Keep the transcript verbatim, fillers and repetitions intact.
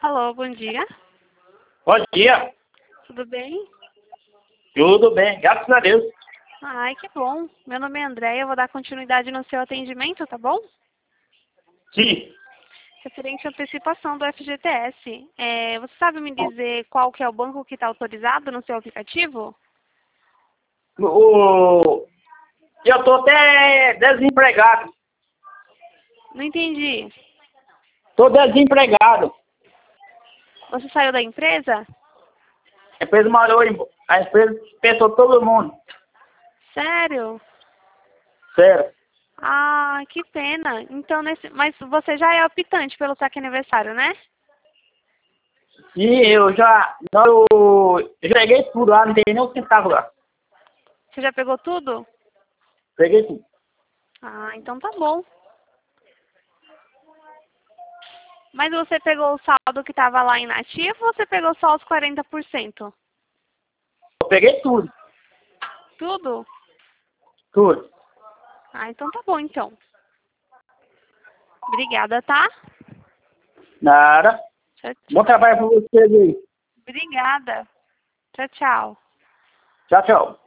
Alô, bom dia. Bom dia. Tudo bem? Tudo bem, graças a Deus. Ai, que bom. Meu nome é Andréia, eu vou dar continuidade no seu atendimento, tá bom? Sim. Referente à antecipação do F G T S. É, você sabe me dizer qual que é o banco que está autorizado no seu aplicativo? O... Eu tô até desempregado. Não entendi. Tô desempregado. Você saiu da empresa? A empresa mandou embora. A empresa pensou todo mundo. Sério? Sério. Ah, que pena. Então, nesse... mas você já é optante pelo saque aniversário, né? Sim, eu já... Eu, eu peguei tudo lá, não tem nem um centavo lá. Você já pegou tudo? Peguei tudo. Ah, então tá bom. Mas você pegou o saldo que estava lá inativo ou você pegou só os quarenta por cento? Eu peguei tudo. Tudo? Tudo. Ah, então tá bom, então. Obrigada, tá? Nada. Tchau, Bom tchau. trabalho pra vocês aí. Obrigada. Tchau, tchau. Tchau, tchau.